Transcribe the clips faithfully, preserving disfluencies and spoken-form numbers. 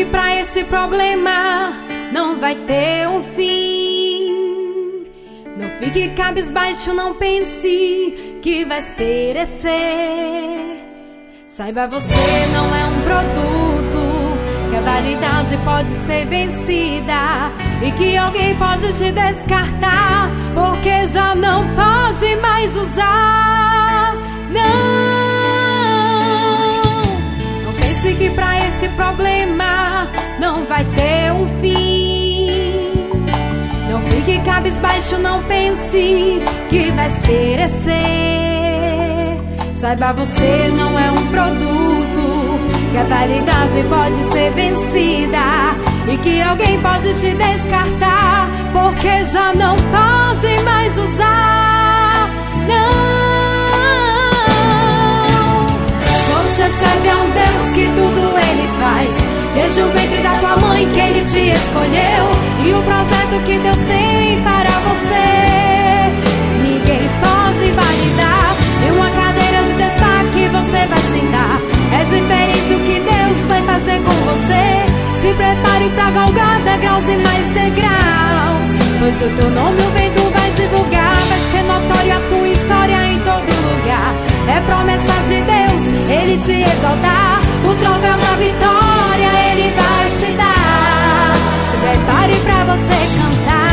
que pra esse problema não vai ter um fim. Não fique cabisbaixo, não pense que vai perecer. Saiba, você não é um produto que a validade pode ser vencida e que alguém pode te descartar porque já não pode mais usar. Não, não pense que pra esse problema não vai ter um fim. Não fique cabisbaixo, não pense que vai perecer. Saiba, você não é um produto que a validade pode ser vencida e que alguém pode te descartar porque já não pode mais usar. Não, você serve a um Deus que tudo Ele faz. Desde o ventre da tua mãe que Ele te escolheu e o projeto que Deus tem para você ninguém pode validar. Em uma cadeira de destaque você vai sentar. É diferente o que Deus vai fazer com você. Se prepare pra galgar degraus e mais degraus, pois o teu nome o vento vai divulgar. Vai ser notória a tua história em todo lugar. É promessa de Deus Ele te exaltar. O troféu da vitória Ele vai te dar. Se prepare pra você cantar.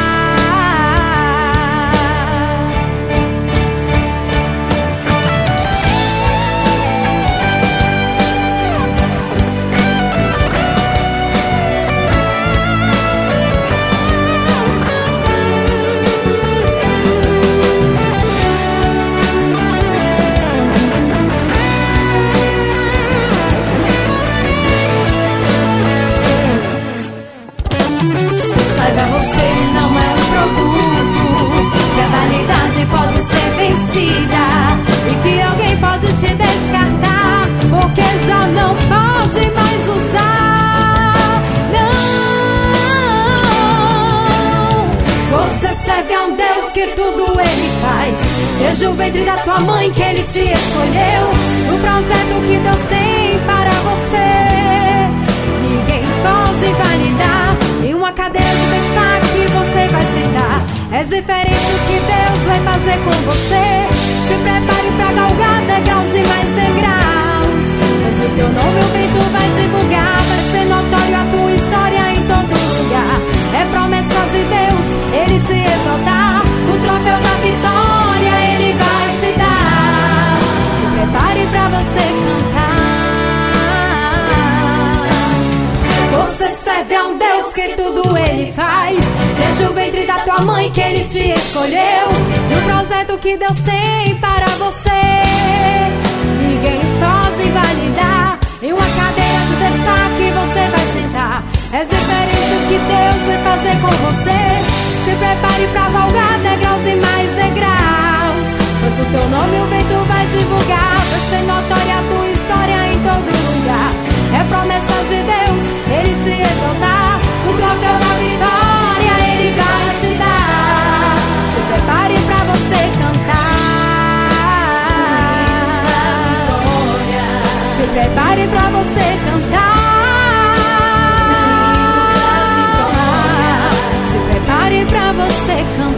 Pode ser vencida e que alguém pode te descartar porque já não pode mais usar. Não, você serve a um Deus que tudo Ele faz. Desde o ventre da tua mãe que Ele te escolheu, o projeto que Deus tem para você ninguém pode validar. Em uma cadeira de destaque você vai sentar. É diferente o que Deus vai fazer com você. Se prepare pra galgar degraus e mais degraus, pois o teu nome o vento vai divulgar. Vai ser notório a tua história em todo lugar. É promessa de Deus Ele te exaltar. O troféu da vitória Ele vai te dar. Se prepare pra você cantar. Você serve a um Deus que tudo Ele faz. Desde o ventre da tua mãe que Ele te escolheu e o projeto que Deus tem para você ninguém pode validar. Em uma cadeira de destaque você vai sentar. É diferente o que Deus vai fazer com você. Se prepare pra galgar degraus e mais degraus, pois o teu nome o vento vai divulgar. Vai ser notória a tua história em todo lugar. É promessa de Deus Ele te exaltar. O troféu da vitória Ele vai te dar. Se prepare pra você cantar. Se prepare pra você cantar. Se prepare pra você cantar.